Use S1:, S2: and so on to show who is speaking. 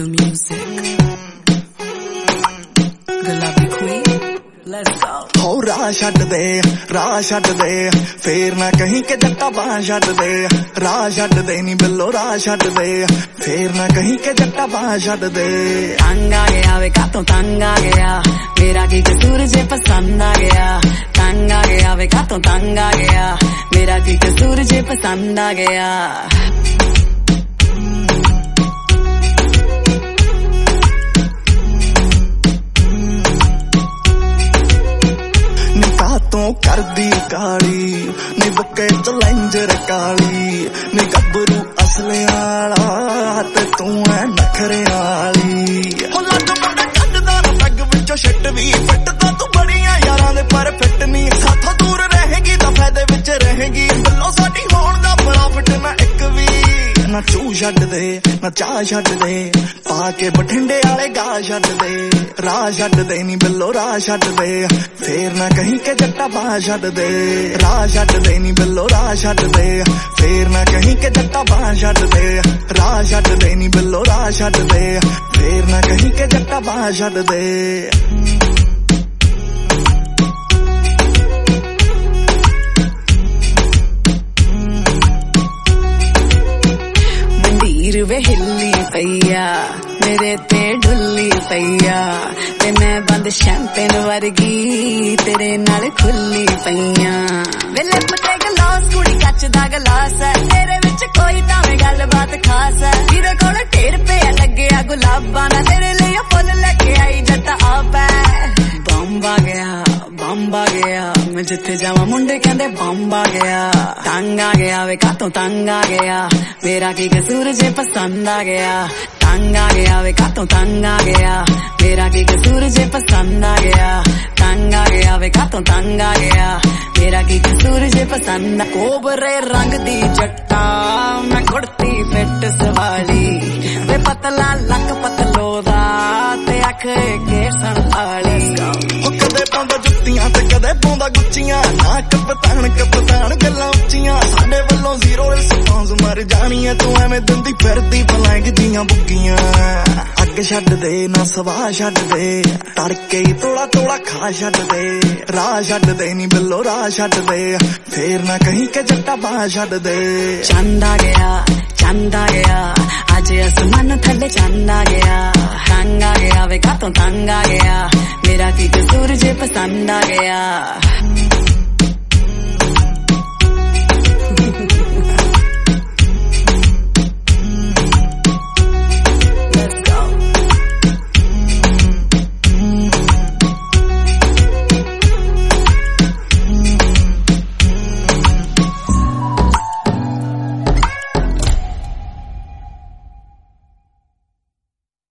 S1: the music. Gulabi queen, let's go.
S2: हो राह छड्ड दे फेर ना कहीं के जट्टा बाह छड्ड दे राह छड्ड दे नी बिल्लो राह छड्ड दे फेर ना कहीं के जट्टा बाह छड्ड दे
S1: तंग आ गया वे कातों तंग आ गया मेरा की कसूर जे पसंद आ गया तंग आ गया वे कातों तंग आ गया मेरा की कसूर जे पसंद आ गया
S2: तू करदी काली नी बक्के चलेंजर काली नी गब्बरू असले आला ते तू है नखरे आली हो लग मुंडा कड्डदा ना पैग विचों शिट वी फिटदा तू बड़ियां यारां दे पर फिट नी साथों दूर रहेगी तां फायदे विच रहेगी बिल्लो साडी होण दा प्रॉफिट ना इक वी ना चू छड्ड दे ना चाह छड्ड दे पाके बठिंडे आले गा छड्ड दे राह छड्ड दे नी बिल्लो राह छड्ड दे फेर ना कहीं के जट्टा बाह छड्ड दे राह छड्ड दे नी बिल्लो राह छड्ड दे फेर ना कहीं के जट्टा बाह छड्ड दे राह छड्ड दे नी बिल्लो राह छड्ड दे फेर ना कहीं के जट्टा बाह छड्ड दे
S1: वे हिल्ली पईया मेरे ते ढुल्ली पईया ते मैं बंद शैंपेन वर्गी तेरे नाल खुल्ली पईया वे लिप ते गलास कुड़ी कच दा गलास है तेरे विच कोई तावें गलबात खास है तेरे कोल ढेर पे लग्गिया गुलाबां ना तेरे लिए फुल लेके आई जट्टा आप है बंब आ गया मैं जिथे जावां मुंडे कहंदे बंब आ गया वे कातों तंग आ गया मेरा की कसूर जे पसंद आ गया तंग आ गया वे कातों तंग आ गया मेरा की कसूर जे पसंद आ गया तंग आ गया वे कातों तंग आ गया मेरा की कसूर जे पसंद कोबरे रंग दी जट्टा मैं कुड़ती फिट सवाली वे पतला लक पतलो दा ते अख के संभाली
S2: कदे पांदा जुत्तियां ते कदे पांदा गुच्चियां ना कपतान गल्लां उच्चियां साडे वल्लों जीरो रिस्पांस मर जानी है तू एवें दिंदी फिरदी फलैंग दियां बुग्गियां अग छड्ड दे ना सवाह छड्ड दे तड़के ही तोड़ा खा छड्ड दे राह छड्ड दे नी बिल्लो राह छड्ड दे फेर ना कहीं के जट्टा बाह छड्ड दे
S1: चंद आ गया आज आसमान थल्ले चंद आ गया तंग आ गया वे कातों तंग आ गया मेरा की कसूर जे पसंद आ गया